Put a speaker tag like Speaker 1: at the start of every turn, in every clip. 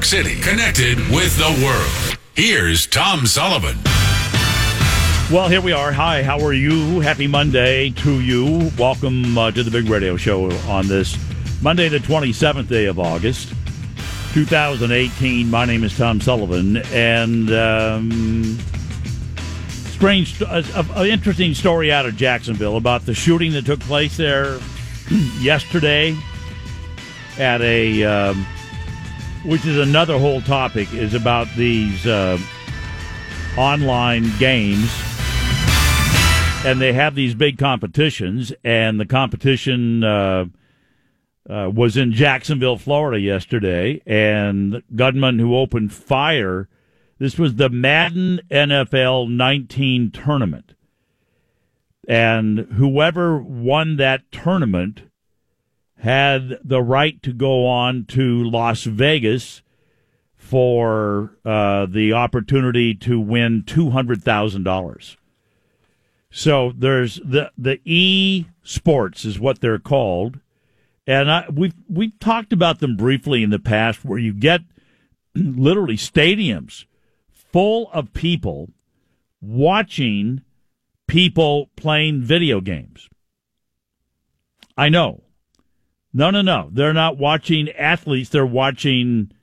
Speaker 1: York City, connected with the world. Here's Tom Sullivan.
Speaker 2: Well, here we are. Hi, how are you? Happy Monday to you. Welcome to the Big Radio Show on this Monday, the 27th day of August, 2018. My name is Tom Sullivan, and an interesting story out of Jacksonville about the shooting that took place there yesterday at a, which is another whole topic, is about these online games. And they have these big competitions, and the competition was in Jacksonville, Florida yesterday, and the gunman who opened fire, this was the Madden NFL 19 tournament. And whoever won that tournament had the right to go on to Las Vegas for the opportunity to win $200,000. So there's the e-sports is what they're called, and we've talked about them briefly in the past, where you get literally stadiums full of people watching people playing video games. I know. No. They're not watching athletes. They're watching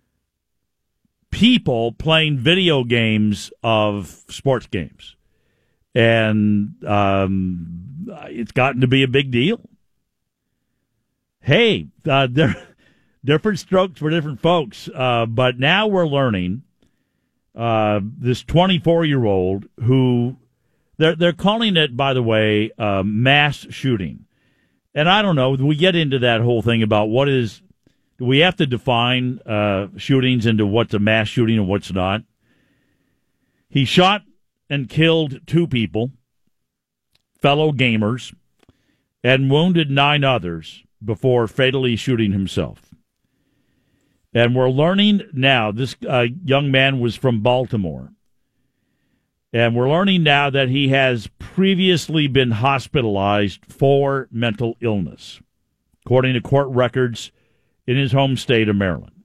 Speaker 2: people playing video games of sports games. And it's gotten to be a big deal. Hey, different strokes for different folks. But now we're learning this 24-year-old who they're calling it, by the way, mass shooting. And I don't know. We get into that whole thing about do we have to define shootings into what's a mass shooting and what's not. He shot and killed 2 people, fellow gamers, and wounded 9 others before fatally shooting himself. And we're learning now, this young man was from Baltimore, and we're learning now that he has previously been hospitalized for mental illness, according to court records in his home state of Maryland.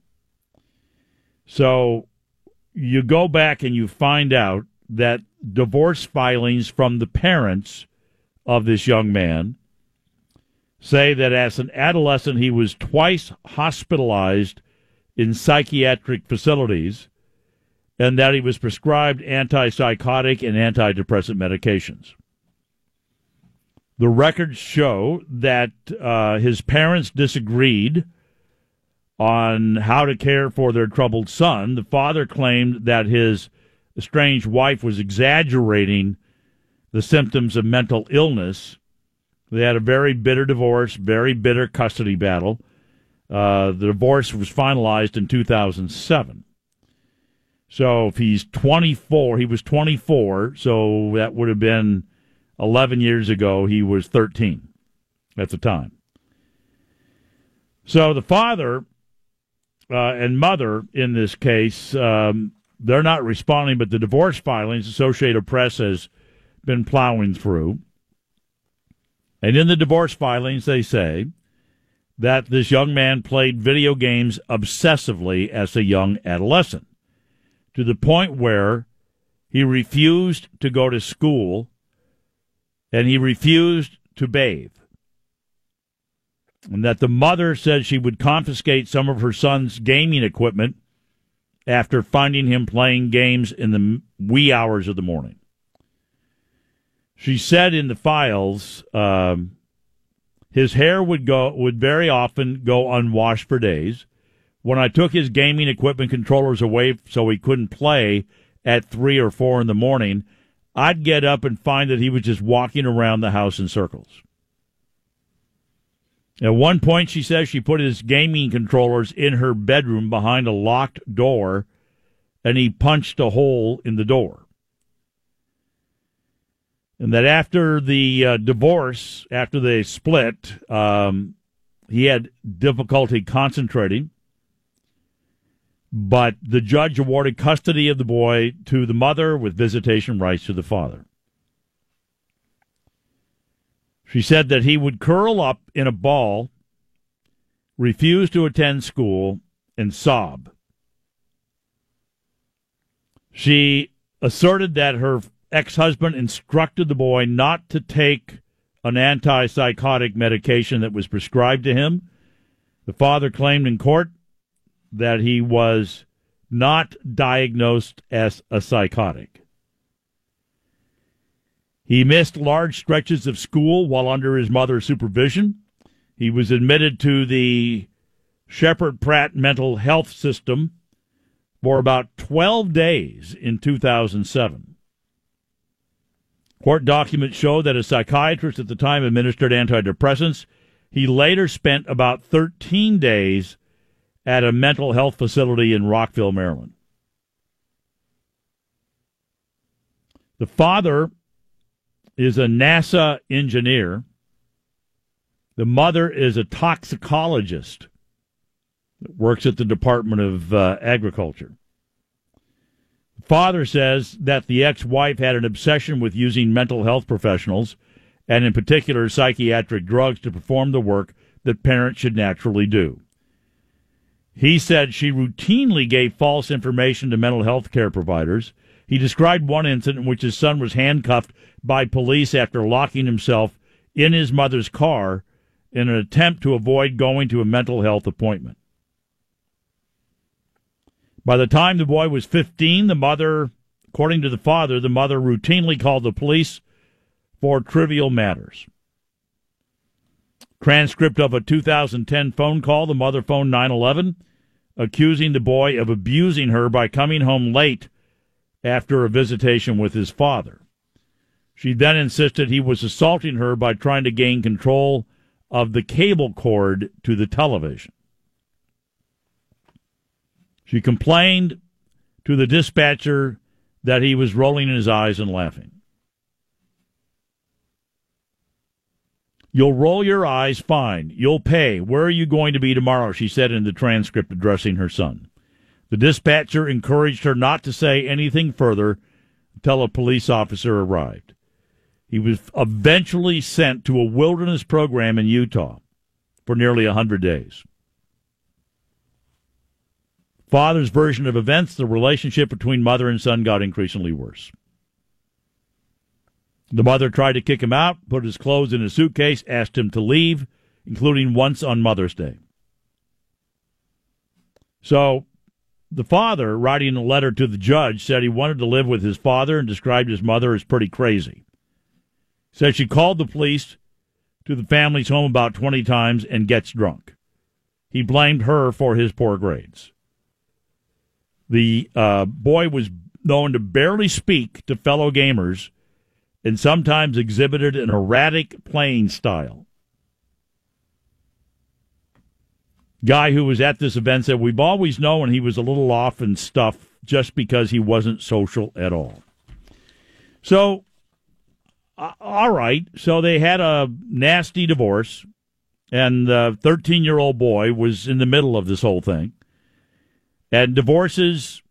Speaker 2: So you go back and you find out that divorce filings from the parents of this young man say that as an adolescent he was twice hospitalized in psychiatric facilities and that he was prescribed antipsychotic and antidepressant medications. The records show that his parents disagreed on how to care for their troubled son. The father claimed that his estranged wife was exaggerating the symptoms of mental illness. They had a very bitter divorce, very bitter custody battle. The divorce was finalized in 2007. So if he's 24, he was 24, so that would have been 11 years ago. He was 13 at the time. So the father and mother in this case, they're not responding, but the divorce filings Associated Press has been plowing through. And in the divorce filings, they say that this young man played video games obsessively as a young adolescent, to the point where he refused to go to school and he refused to bathe. And that the mother said she would confiscate some of her son's gaming equipment after finding him playing games in the wee hours of the morning. She said in the files, his hair would very often go unwashed for days. When I took his gaming equipment controllers away so he couldn't play at 3 or 4 in the morning, I'd get up and find that he was just walking around the house in circles. At one point, she says she put his gaming controllers in her bedroom behind a locked door, and he punched a hole in the door. And that after the divorce, after they split, he had difficulty concentrating. But the judge awarded custody of the boy to the mother with visitation rights to the father. She said that he would curl up in a ball, refuse to attend school, and sob. She asserted that her ex-husband instructed the boy not to take an antipsychotic medication that was prescribed to him. The father claimed in court that he was not diagnosed as a psychotic. He missed large stretches of school while under his mother's supervision. He was admitted to the Shepherd Pratt mental health system for about 12 days in 2007. Court documents show that a psychiatrist at the time administered antidepressants. He later spent about 13 days at a mental health facility in Rockville, Maryland. The father is a NASA engineer. The mother is a toxicologist that works at the Department of Agriculture. The father says that the ex-wife had an obsession with using mental health professionals, and in particular psychiatric drugs, to perform the work that parents should naturally do. He said she routinely gave false information to mental health care providers. He described one incident in which his son was handcuffed by police after locking himself in his mother's car in an attempt to avoid going to a mental health appointment. By the time the boy was 15, the mother, according to the father, the mother routinely called the police for trivial matters. Transcript of a 2010 phone call, the mother phoned 911, accusing the boy of abusing her by coming home late after a visitation with his father. She then insisted he was assaulting her by trying to gain control of the cable cord to the television. She complained to the dispatcher that he was rolling his eyes and laughing. "You'll roll your eyes, fine. You'll pay. Where are you going to be tomorrow?" she said in the transcript addressing her son. The dispatcher encouraged her not to say anything further until a police officer arrived. He was eventually sent to a wilderness program in Utah for nearly 100 days. Father's version of events: the relationship between mother and son got increasingly worse. The mother tried to kick him out, put his clothes in a suitcase, asked him to leave, including once on Mother's Day. So the father, writing a letter to the judge, said he wanted to live with his father and described his mother as pretty crazy. Said she called the police to the family's home about 20 times and gets drunk. He blamed her for his poor grades. The boy was known to barely speak to fellow gamers and sometimes exhibited an erratic playing style. Guy who was at this event said, "We've always known he was a little off and stuff just because he wasn't social at all." So, all right. So they had a nasty divorce, and the 13-year-old boy was in the middle of this whole thing. And divorces,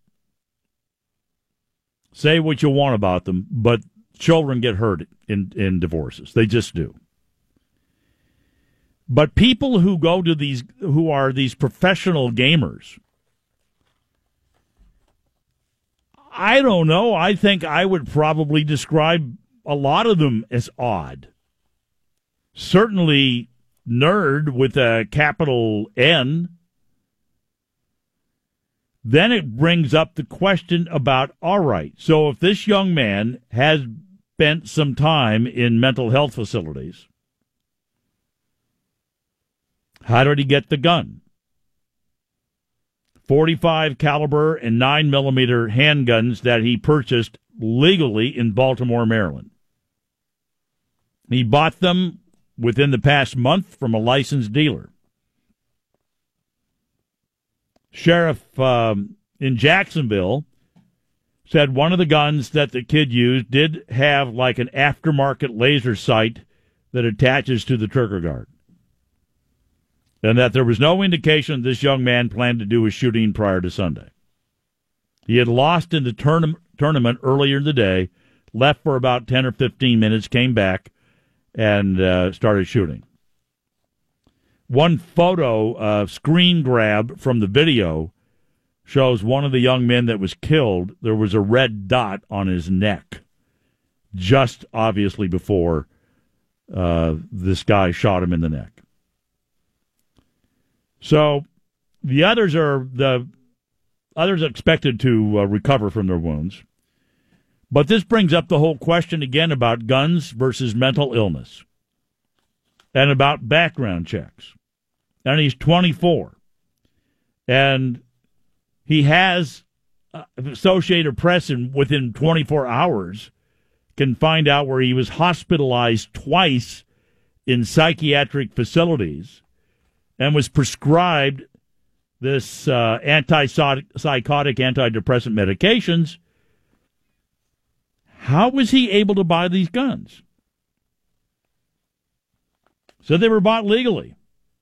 Speaker 2: say what you want about them, but children get hurt in divorces. They just do. But people who go to these, who are these professional gamers, I don't know. I think I would probably describe a lot of them as odd. Certainly nerd with a capital N. Then it brings up the question about, all right, so if this young man has spent some time in mental health facilities, how did he get the gun? 45 caliber and 9mm handguns that he purchased legally in Baltimore, Maryland. He bought them within the past month from a licensed dealer. Sheriff in Jacksonville said one of the guns that the kid used did have like an aftermarket laser sight that attaches to the trigger guard, and that there was no indication this young man planned to do a shooting prior to Sunday. He had lost in the tournament earlier in the day, left for about 10 or 15 minutes, came back, and started shooting. One photo, screen grab from the video, shows one of the young men that was killed, there was a red dot on his neck, just obviously before this guy shot him in the neck. So the others are expected to recover from their wounds. But this brings up the whole question again about guns versus mental illness and about background checks. And he's 24. And he has Associated Press within 24 hours can find out where he was hospitalized twice in psychiatric facilities and was prescribed this antipsychotic, antidepressant medications. How was he able to buy these guns? So they were bought legally.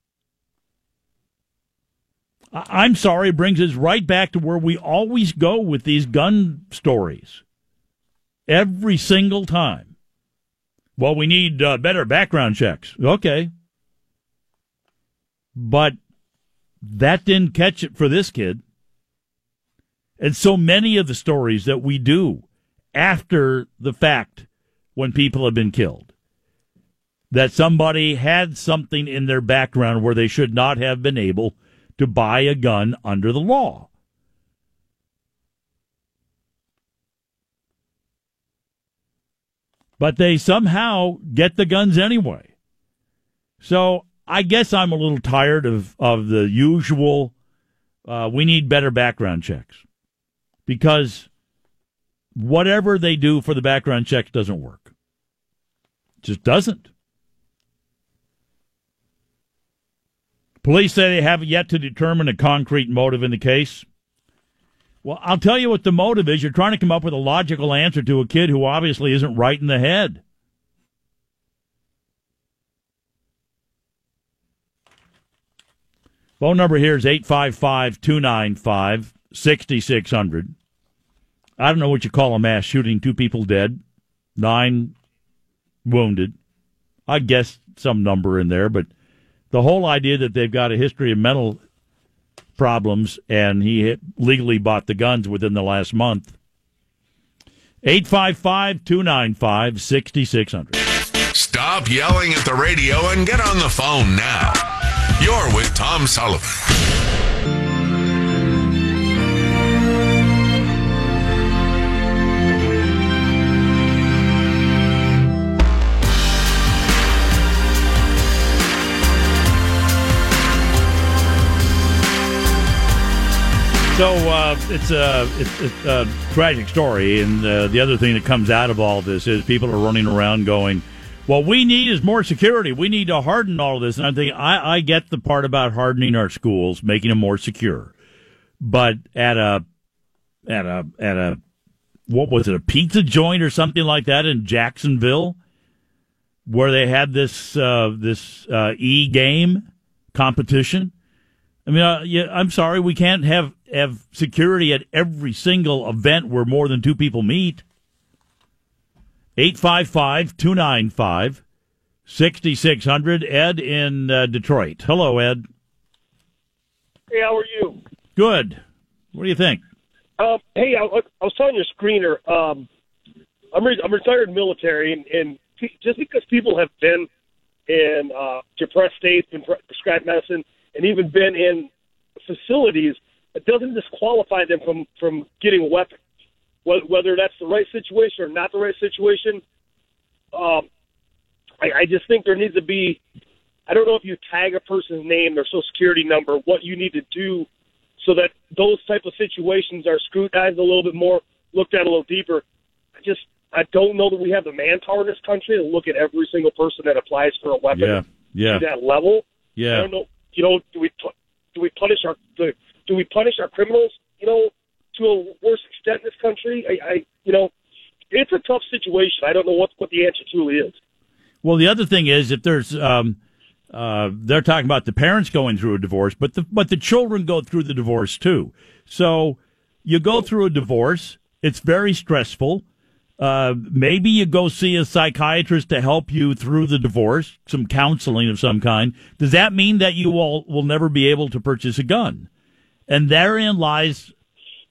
Speaker 2: I'm sorry, it brings us right back to where we always go with these gun stories. Every single time. Well, we need better background checks. Okay. But that didn't catch it for this kid. And so many of the stories that we do after the fact when people have been killed, that somebody had something in their background where they should not have been able to buy a gun under the law. But they somehow get the guns anyway. So I guess I'm a little tired of the usual, we need better background checks. Because whatever they do for the background checks doesn't work. It just doesn't. Police say they haven't yet to determine a concrete motive in the case. Well, I'll tell you what the motive is. You're trying to come up with a logical answer to a kid who obviously isn't right in the head. Phone number here is 855-295-6600. I don't know what you call a mass shooting. 2 people dead, 9 wounded. I guess some number in there, but the whole idea that they've got a history of mental problems and he legally bought the guns within the last month. 855-295-6600.
Speaker 1: Stop yelling at the radio and get on the phone now. You're with Tom Sullivan.
Speaker 2: So it's a tragic story, and the other thing that comes out of all this is people are running around going, what we need is more security. We need to harden all of this. And I think I get the part about hardening our schools, making them more secure. But at a what was it, a pizza joint or something like that in Jacksonville, where they had this e-game competition. I mean, I'm sorry, we can't have security at every single event where more than 2 people meet. 855-295-6600. Ed in Detroit. Hello, Ed.
Speaker 3: Hey, how are you?
Speaker 2: Good. What do you think?
Speaker 3: Hey, I was telling your screener, I'm retired military, and just because people have been in depressed states, been prescribed medicine, and even been in facilities, it doesn't disqualify them from getting a weapon. Whether that's the right situation or not the right situation, I just think there needs to be, I don't know if you tag a person's name, their social security number, what you need to do so that those type of situations are scrutinized a little bit more, looked at a little deeper. I don't know that we have the manpower in this country to look at every single person that applies for a weapon to that level.
Speaker 2: Yeah.
Speaker 3: I don't know. Do we punish our criminals? To a worse extent in this country. It's a tough situation. I don't know what the answer truly is.
Speaker 2: Well, the other thing is, if there's, they're talking about the parents going through a divorce, but the children go through the divorce too. So you go through a divorce. It's very stressful. Maybe you go see a psychiatrist to help you through the divorce, some counseling of some kind. Does that mean that you will never be able to purchase a gun? And therein lies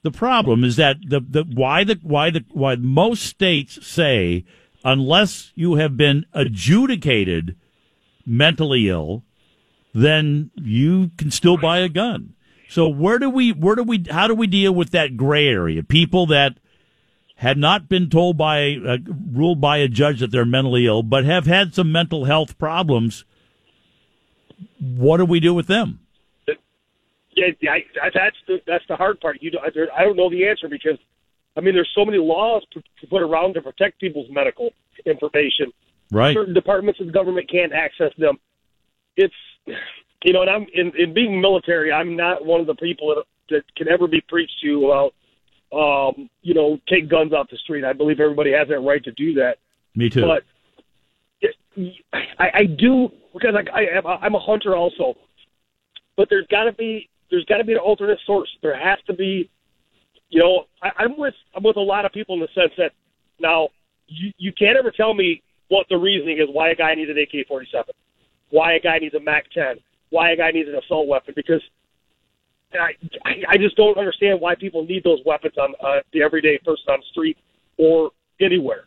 Speaker 2: the problem is that why most states say unless you have been adjudicated mentally ill, then you can still buy a gun. So how do we deal with that gray area? People that had not been told ruled by a judge that they're mentally ill, but have had some mental health problems. What do we do with them?
Speaker 3: Yeah, that's the hard part. I don't know the answer because, I mean, there's so many laws to put around to protect people's medical information.
Speaker 2: Right.
Speaker 3: Certain departments of the government can't access them. It's, and I'm in being military, I'm not one of the people that can ever be preached to about, take guns off the street. I believe everybody has that right to do that.
Speaker 2: Me too.
Speaker 3: But I do, because I'm a hunter also. But there's got to be an alternate source. There has to be, I'm with a lot of people in the sense that now you can't ever tell me what the reasoning is why a guy needs an AK-47, why a guy needs a MAC-10, why a guy needs an assault weapon, because I just don't understand why people need those weapons on the everyday person on the street or anywhere.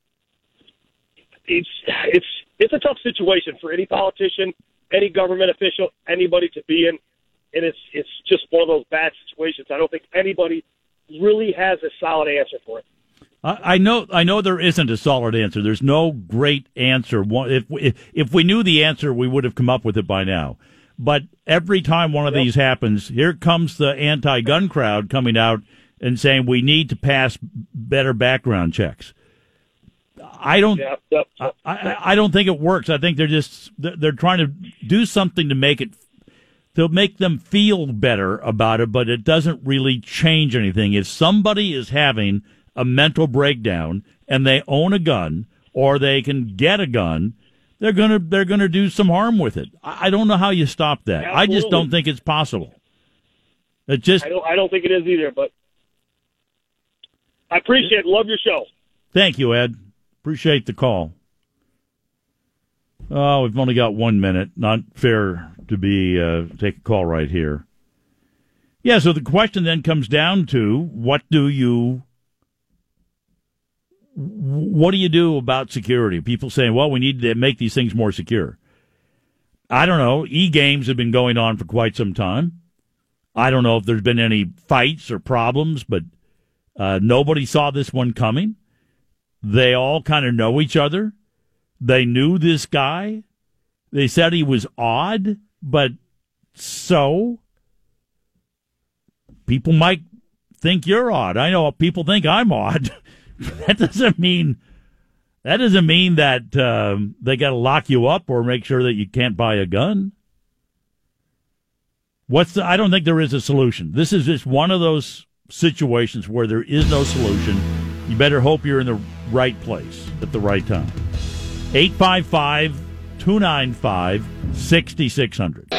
Speaker 3: It's a tough situation for any politician, any government official, anybody to be in, and it's just one of those bad situations. I don't think anybody really has a solid answer for it.
Speaker 2: I know there isn't a solid answer. There's no great answer. If we knew the answer, we would have come up with it by now. But every time one of these happens, here comes the anti-gun crowd coming out and saying we need to pass better background checks. I don't think it works. I think they're trying to do something to make them feel better about it, but it doesn't really change anything. If somebody is having a mental breakdown and they own a gun or they can get a gun, they're gonna do some harm with it. I don't know how you stop that.
Speaker 3: Absolutely.
Speaker 2: I just don't think it's possible. I
Speaker 3: don't think it is either. But I appreciate it. Love your show.
Speaker 2: Thank you, Ed. Appreciate the call. Oh, we've only got 1 minute. Not fair to take a call right here. Yeah, so the question then comes down to what do you do about security? People saying, well, we need to make these things more secure. I don't know. E-games have been going on for quite some time. I don't know if there's been any fights or problems, but nobody saw this one coming. They all kind of know each other. They knew this guy. They said he was odd, but so people might think you're odd. I know people think I'm odd. That doesn't mean that they got to lock you up or make sure that you can't buy a gun. I don't think there is a solution. This is just one of those situations where there is no solution. You better hope you're in the right place at the right time. 855-295-6600.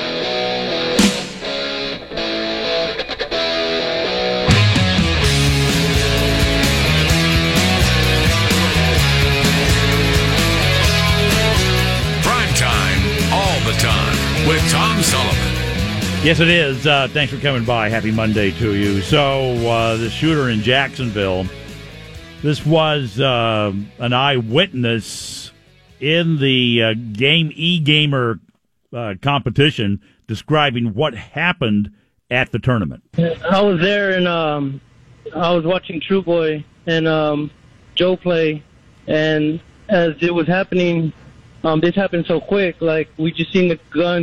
Speaker 1: Prime time, all the time, with Tom Sullivan.
Speaker 2: Yes, it is. Thanks for coming by. Happy Monday to you. So, the shooter in Jacksonville, this was an eyewitness in the e-gamer competition describing what happened at the tournament.
Speaker 4: I was there, and I was watching True Boy and Joe play, and as it was happening, this happened so quick. Like, we just seen the gun,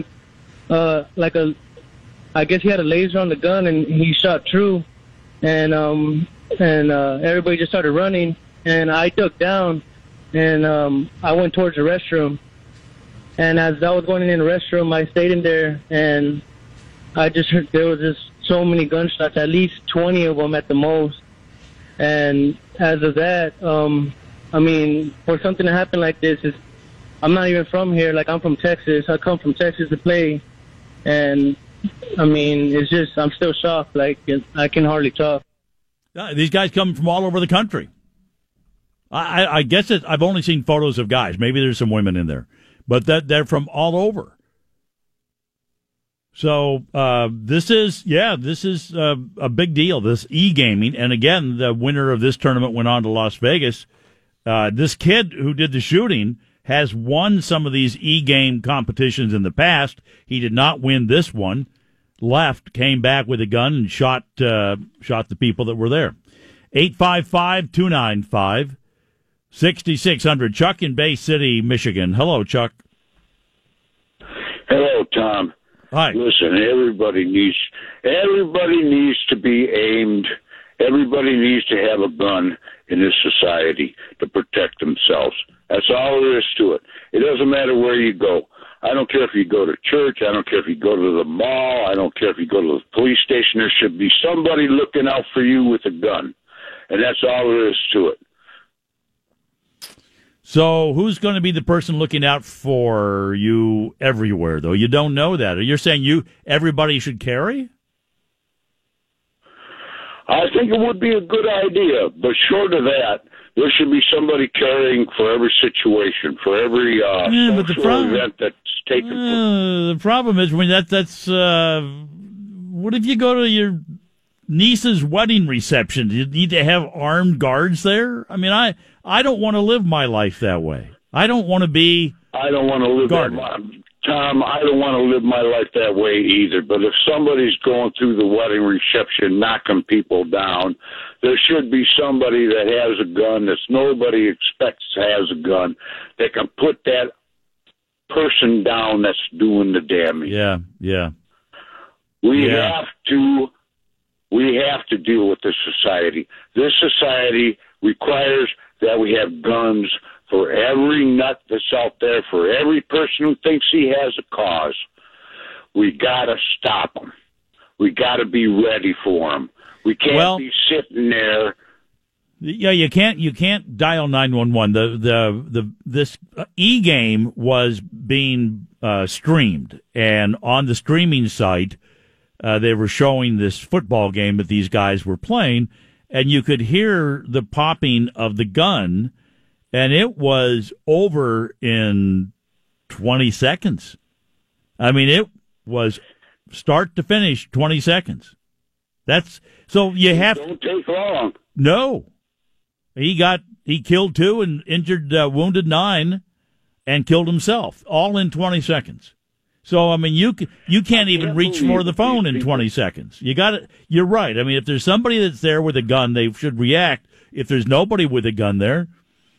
Speaker 4: I guess he had a laser on the gun, and he shot True, and everybody just started running, and I ducked down, and I went towards the restroom. And as I was going in the restroom, I stayed in there, and I just heard there was just so many gunshots, at least 20 of them at the most. And as of that, I mean, for something to happen like this, I'm not even from here. Like, I'm from Texas. I come from Texas to play, and I mean, it's just, I'm still shocked. Like, I can hardly talk.
Speaker 2: These guys come from all over the country. I guess I've only seen photos of guys. Maybe there's some women in there, but they're from all over. So this is a big deal, this e-gaming. And again, the winner of this tournament went on to Las Vegas. This kid who did the shooting has won some of these e-game competitions in the past. He did not win this one. Left, came back with a gun and shot the people that were there. 855-295-6600. Chuck in Bay City, Michigan. Hello, Chuck.
Speaker 5: Hello, Tom.
Speaker 2: Hi.
Speaker 5: Listen, everybody needs to be aimed. Everybody needs to have a gun in this society to protect themselves. That's all there is to it. It doesn't matter where you go. I don't care if you go to church. I don't care if you go to the mall. I don't care if you go to the police station. There should be somebody looking out for you with a gun. And that's all there is to it.
Speaker 2: So who's going to be the person looking out for you everywhere, though? You don't know that. You're saying everybody should carry?
Speaker 5: I think it would be a good idea, but short of that, there should be somebody carrying for every situation, for every social event that's taken place.
Speaker 2: The problem is, that's what if you go to your niece's wedding reception? Do you need to have armed guards there? I mean, I don't want to live my life that way. I don't want to be.
Speaker 5: I don't want to live
Speaker 2: guarded.
Speaker 5: Tom, I don't want to live my life that way either. But if somebody's going through the wedding reception, knocking people down, there should be somebody that has a gun that nobody expects has a gun that can put that person down that's doing the damage.
Speaker 2: Yeah.
Speaker 5: We have to deal with this society. This society requires that we have guns for every nut that's out there, for every person who thinks he has a cause. We got to stop them. We got to be ready for them. We can't be sitting there.
Speaker 2: Yeah, you can't dial 911. This e-game was being streamed, and on the streaming site, they were showing this football game that these guys were playing, and you could hear the popping of the gun. And it was over in 20 seconds. I mean, it was start to finish 20 seconds. So you have.
Speaker 5: Don't take long.
Speaker 2: No, he killed 2 and wounded 9, and killed himself all in 20 seconds. So I mean, you can't even reach for the phone in 20 seconds. You're right. I mean, if there's somebody that's there with a gun, they should react. If there's nobody with a gun there,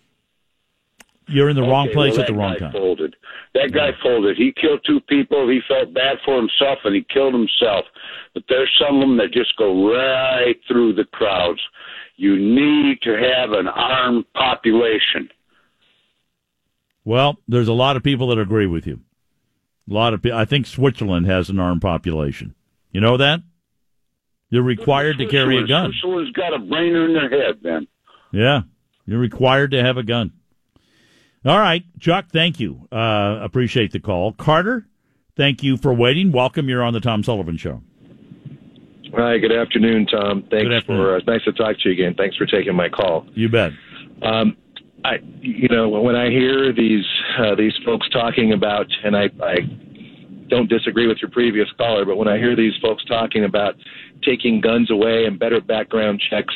Speaker 2: you're in the wrong place at the wrong time.
Speaker 5: That guy folded. He killed 2 people. He felt bad for himself, and he killed himself. But there's some of them that just go right through the crowds. You need to have an armed population.
Speaker 2: Well, there's a lot of people that agree with you. A lot of people. I think Switzerland has an armed population. You know that? You're required to carry a gun.
Speaker 5: Switzerland's got a brain in their head, man.
Speaker 2: Yeah, you're required to have a gun. All right, Chuck, thank you. Appreciate the call. Carter, thank you for waiting. Welcome. You're on the Tom Sullivan Show.
Speaker 6: Hi, good afternoon, Tom. Thanks
Speaker 2: good afternoon.
Speaker 6: nice to talk to you again. Thanks for taking my call.
Speaker 2: You bet.
Speaker 6: When I hear these folks talking about, and I don't disagree with your previous caller, but when I hear these folks talking about taking guns away and better background checks,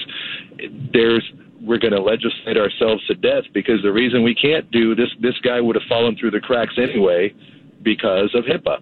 Speaker 6: we're going to legislate ourselves to death, because the reason we can't do this guy would have fallen through the cracks anyway because of HIPAA.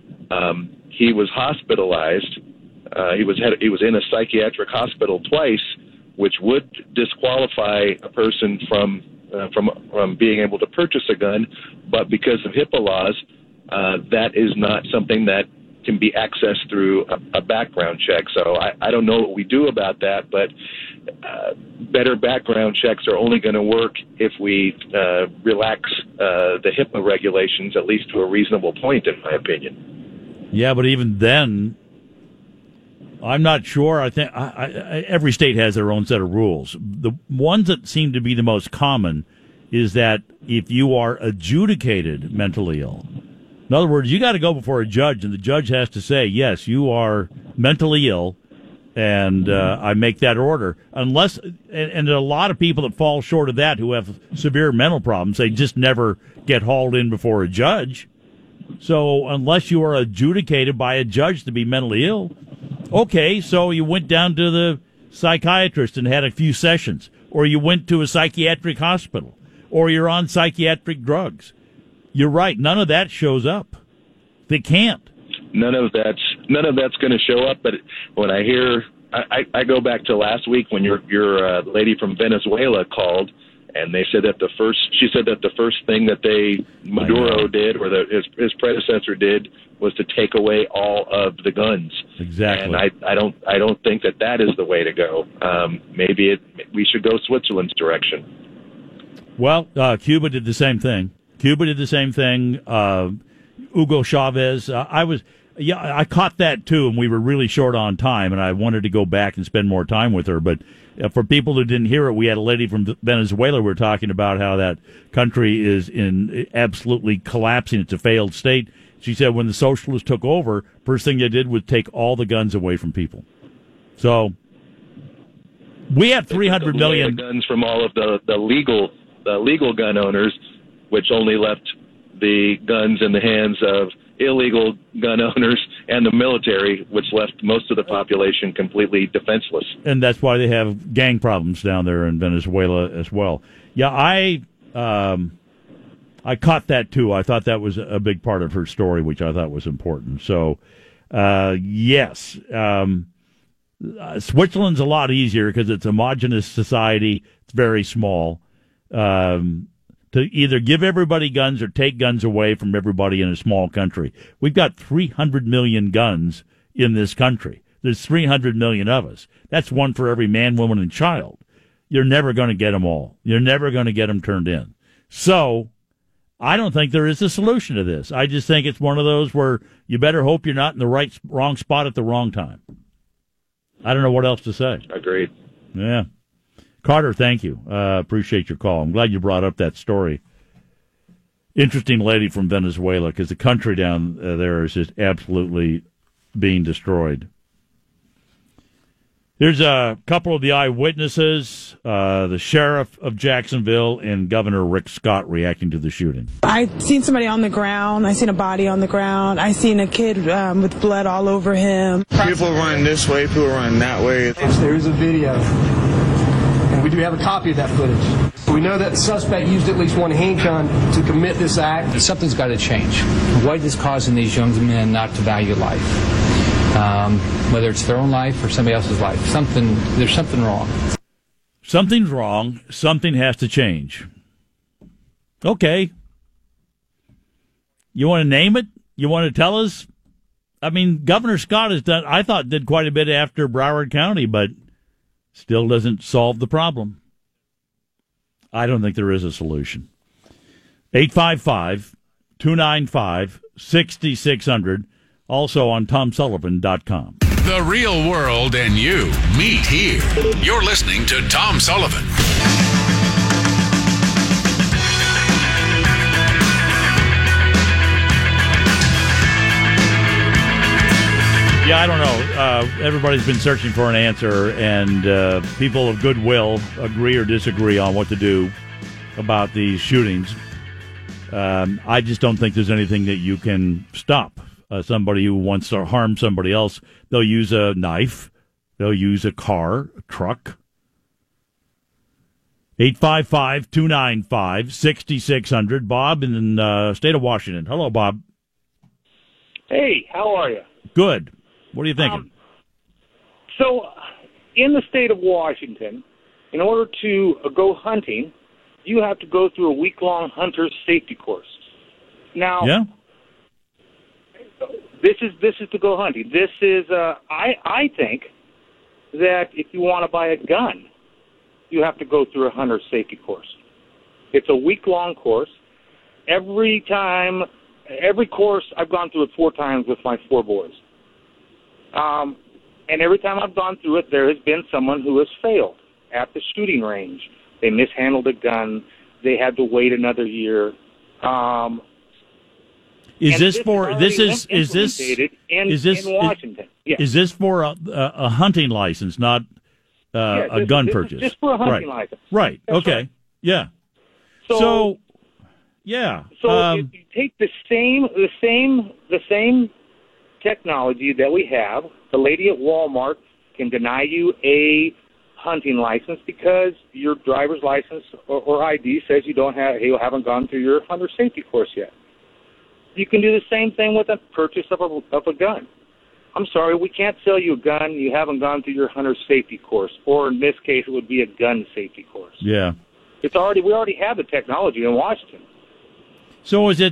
Speaker 6: He was hospitalized. He was in a psychiatric hospital twice, which would disqualify a person from being able to purchase a gun. But because of HIPAA laws, that is not something that can be accessed through a background check. So I don't know what we do about that, but better background checks are only going to work if we relax the HIPAA regulations, at least to a reasonable point, in my opinion.
Speaker 2: Yeah, but even then, I'm not sure. I think every state has their own set of rules. The ones that seem to be the most common is that if you are adjudicated mentally ill, in other words, you got to go before a judge, and the judge has to say, yes, you are mentally ill, and I make that order. Unless, and there are a lot of people that fall short of that who have severe mental problems. They just never get hauled in before a judge. So unless you are adjudicated by a judge to be mentally ill, okay, so you went down to the psychiatrist and had a few sessions, or you went to a psychiatric hospital, or you're on psychiatric drugs. You're right. None of that shows up. They can't. None of
Speaker 6: that's going to show up. But when I hear, I go back to last week when your lady from Venezuela called, and they said that she said that the first thing that Maduro did, or his predecessor did, was to take away all of the guns.
Speaker 2: Exactly.
Speaker 6: And I don't think that is the way to go. Maybe we should go Switzerland's direction.
Speaker 2: Well, Cuba did the same thing. Hugo Chavez. I caught that too, and we were really short on time, and I wanted to go back and spend more time with her. But for people who didn't hear it, we had a lady from Venezuela. We were talking about how that country is absolutely collapsing. It's a failed state. She said when the socialists took over, first thing they did was take all the guns away from people. So we have 300 million
Speaker 6: guns from all of the legal gun owners, which only left the guns in the hands of illegal gun owners and the military, which left most of the population completely defenseless.
Speaker 2: And that's why they have gang problems down there in Venezuela as well. Yeah, I caught that too. I thought that was a big part of her story, which I thought was important. So, yes, Switzerland's a lot easier because it's a homogenous society. It's very small. To either give everybody guns or take guns away from everybody in a small country. We've got 300 million guns in this country. There's 300 million of us. That's one for every man, woman, and child. You're never going to get them all. You're never going to get them turned in. So I don't think there is a solution to this. I just think it's one of those where you better hope you're not in the wrong spot at the wrong time. I don't know what else to say.
Speaker 6: Agreed.
Speaker 2: Yeah. Carter, thank you. Appreciate your call. I'm glad you brought up that story. Interesting lady from Venezuela, because the country down there is just absolutely being destroyed. Here's a couple of the eyewitnesses, the sheriff of Jacksonville and Governor Rick Scott reacting to the shooting.
Speaker 7: I seen somebody on the ground. I seen a body on the ground. I seen a kid with blood all over him.
Speaker 8: People running this way, people running that way.
Speaker 9: There is a video. We do have a copy of that footage. We know that the suspect used at least one handgun to commit this act.
Speaker 10: Something's got to change. What is causing these young men not to value life? Whether it's their own life or somebody else's life. There's something wrong.
Speaker 2: Something's wrong. Something has to change. Okay. You want to name it? You want to tell us? I mean, Governor Scott did quite a bit after Broward County, but still doesn't solve the problem. I don't think there is a solution. 855-295-6600. Also on TomSullivan.com.
Speaker 1: The real world and you meet here. You're listening to Tom Sullivan.
Speaker 2: Yeah, I don't know. Everybody's been searching for an answer, and people of goodwill agree or disagree on what to do about these shootings. I just don't think there's anything that you can stop. Somebody who wants to harm somebody else, they'll use a knife, they'll use a car, a truck. 855-295-6600. Bob in the state of Washington. Hello, Bob.
Speaker 11: Hey, how are you?
Speaker 2: Good. What are you thinking?
Speaker 11: So, in the state of Washington, in order to go hunting, you have to go through a week-long hunter's safety course. Now,
Speaker 2: yeah.
Speaker 11: This is to go hunting. This is I think that if you want to buy a gun, you have to go through a hunter's safety course. It's a week-long course. Every course, I've gone through it 4 times with my 4 boys. And every time I've gone through it, there has been someone who has failed at the shooting range. They mishandled a gun. They had to wait another year.
Speaker 2: Is this in
Speaker 11: Washington? Yes.
Speaker 2: Is this for a hunting license, not a gun purchase?
Speaker 11: Just for a hunting license.
Speaker 2: Right.
Speaker 11: That's
Speaker 2: okay.
Speaker 11: Right.
Speaker 2: Yeah.
Speaker 11: So
Speaker 2: Yeah.
Speaker 11: So if you take the same technology that we have, the lady at Walmart can deny you a hunting license because your driver's license or ID says you haven't gone through your hunter safety course yet. You can do the same thing with a purchase of a gun. I'm sorry, we can't sell you a gun. You haven't gone through your hunter safety course, or in this case, it would be a gun safety course.
Speaker 2: Yeah.
Speaker 11: We already have the technology in Washington.
Speaker 2: So is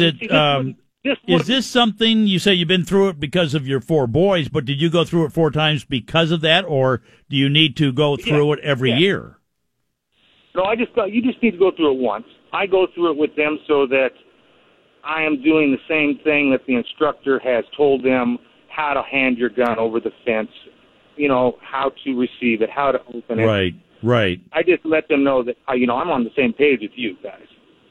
Speaker 2: this something you say you've been through it because of your 4 boys, but did you go through it 4 times because of that, or do you need to go through it every year?
Speaker 11: No, you just need to go through it once. I go through it with them so that I am doing the same thing that the instructor has told them, how to hand your gun over the fence, how to receive it, how to open it.
Speaker 2: Right.
Speaker 11: I just let them know that, I'm on the same page with you guys.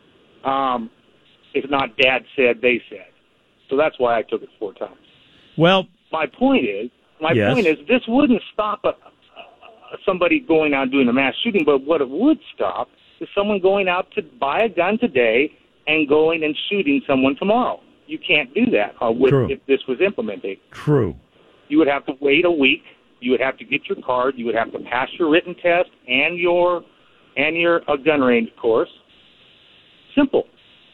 Speaker 11: If not Dad said, they said. So that's why I took it 4 times.
Speaker 2: Well,
Speaker 11: my point is, this wouldn't stop somebody going out and doing a mass shooting, but what it would stop is someone going out to buy a gun today and going and shooting someone tomorrow. You can't do that if this was implemented.
Speaker 2: True.
Speaker 11: You would have to wait a week. You would have to get your card. You would have to pass your written test and your gun range course. Simple.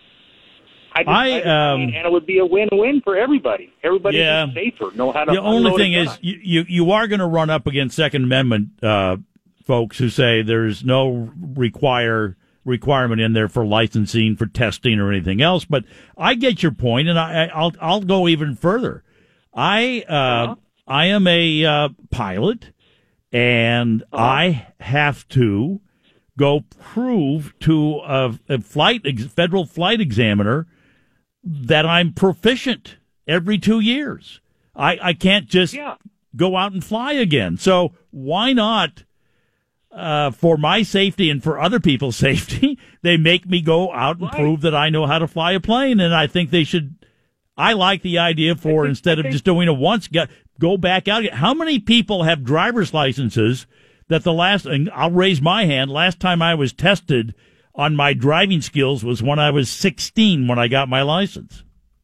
Speaker 11: And it would be a win-win for everybody. Everybody is safer. Know how to.
Speaker 2: The only thing is, you are going to run up against Second Amendment folks who say there's no requirement in there for licensing, for testing, or anything else. But I get your point, and I'll go even further. I am a pilot, and I have to go prove to a federal flight examiner that I'm proficient every 2 years. I can't just go out and fly again. So why not? For my safety and for other people's safety, they make me go out and prove that I know how to fly a plane, and I think they should. I like the idea instead of just doing it once, go back out. How many people have driver's licenses that and I'll raise my hand, last time I was tested on my driving skills was when I was 16 when I got my license.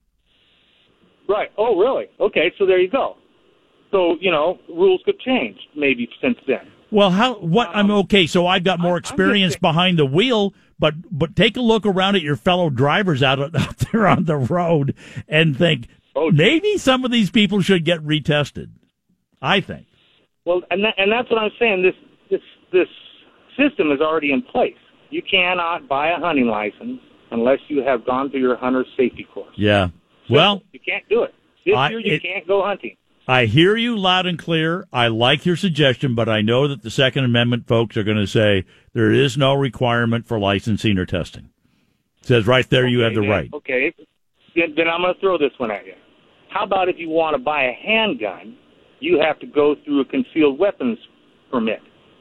Speaker 11: Right. Oh, really? Okay, so there you go. So, rules could change maybe since then.
Speaker 2: Well, I'm okay. So I've got more experience behind the wheel, but take a look around at your fellow drivers out there on the road and think maybe some of these people should get retested. I think.
Speaker 11: Well, and that's what I'm saying. This system is already in place. You cannot buy a hunting license unless you have gone through your hunter safety course.
Speaker 2: Yeah. Well,
Speaker 11: you can't do it. This year you can't go hunting.
Speaker 2: I hear you loud and clear. I like your suggestion, but I know that the Second Amendment folks are going to say there is no requirement for licensing or testing. It says right there you have the right.
Speaker 11: Okay. Then I'm going to throw this one at you. How about if you want to buy a handgun, you have to go through a concealed weapons permit.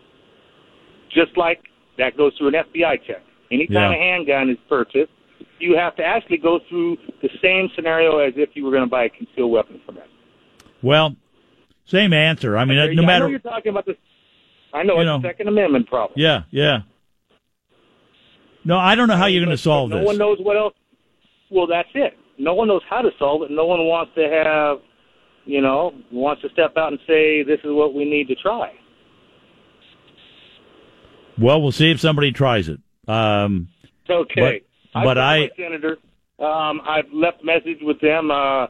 Speaker 11: Just like that goes through an FBI check. Anytime a handgun is purchased, you have to actually go through the same scenario as if you were going to buy a concealed weapons permit.
Speaker 2: Well, same answer. I mean, no matter.
Speaker 11: I know you're talking about this. I know it's a Second Amendment problem.
Speaker 2: Yeah. No, I don't know how you're going to solve this.
Speaker 11: No one knows what else. Well, that's it. No one knows how to solve it. No one wants to have, wants to step out and say, this is what we need to try.
Speaker 2: Well, we'll see if somebody tries it.
Speaker 11: Okay.
Speaker 2: But
Speaker 11: my senator. I've left a message with them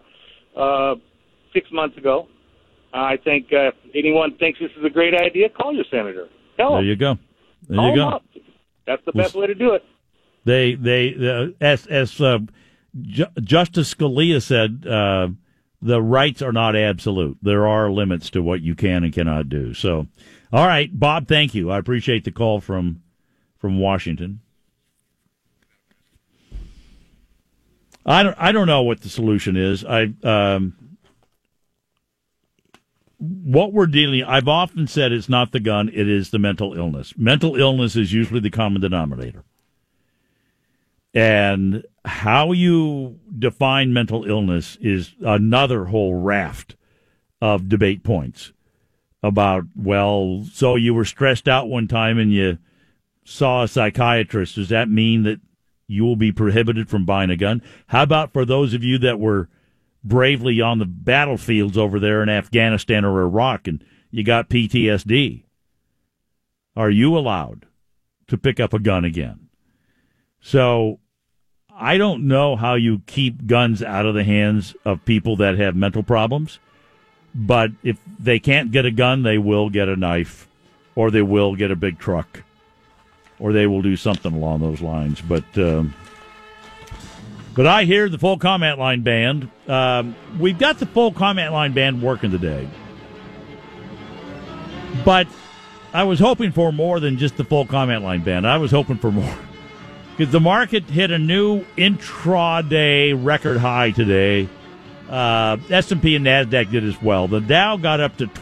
Speaker 11: 6 months ago. I think if anyone thinks this is a great idea, call your senator. Tell them.
Speaker 2: There you go.
Speaker 11: Call them up. That's the best way to do it.
Speaker 2: As Justice Scalia said, the rights are not absolute. There are limits to what you can and cannot do. So, all right, Bob, thank you. I appreciate the call from Washington. I don't know what the solution is. What we're dealing, I've often said it's not the gun, it is the mental illness. Mental illness is usually the common denominator. And how you define mental illness is another whole raft of debate points about, so you were stressed out one time and you saw a psychiatrist. Does that mean that you will be prohibited from buying a gun. How about for those of you that were bravely on the battlefields over there in Afghanistan or Iraq and you got PTSD? Are you allowed to pick up a gun again? So I don't know how you keep guns out of the hands of people that have mental problems, but if they can't get a gun, they will get a knife, or they will get a big truck, or they will do something along those lines. But I hear the full comment line band. We've got the full comment line band working today, but I was hoping for more than just the full comment line band. I was hoping for more because the market hit a new intraday record high today. S&P and NASDAQ did as well. The Dow got up to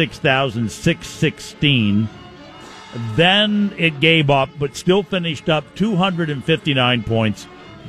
Speaker 2: 26,616. Then it gave up, but still finished up 259 points,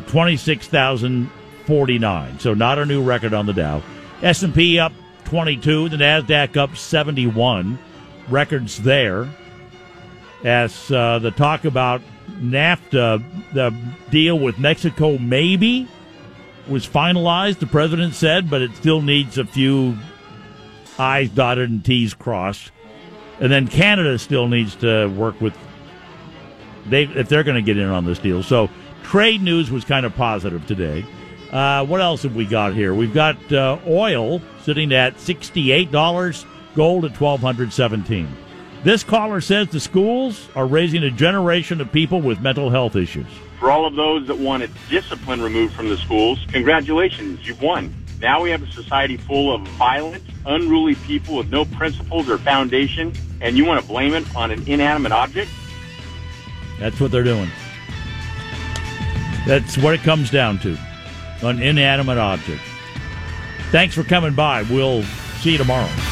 Speaker 2: 26,049. So not a new record on the Dow. S&P up 22, the NASDAQ up 71. Records there. As the talk about NAFTA, the deal with Mexico maybe was finalized, the president said, but it still needs a few I's dotted and T's crossed. And then Canada still needs to work with, if they're going to get in on this deal. So trade news was kind of positive today. What else have we got here? We've got oil sitting at $68, gold at $1,217. This caller says the schools are raising a generation of people with mental health issues.
Speaker 12: For all of those that wanted discipline removed from the schools, congratulations, you've won. Now we have a society full of violent, unruly people with no principles or foundation, and you want to blame it on an inanimate object?
Speaker 2: That's what they're doing. That's what it comes down to, an inanimate object. Thanks for coming by. We'll see you tomorrow.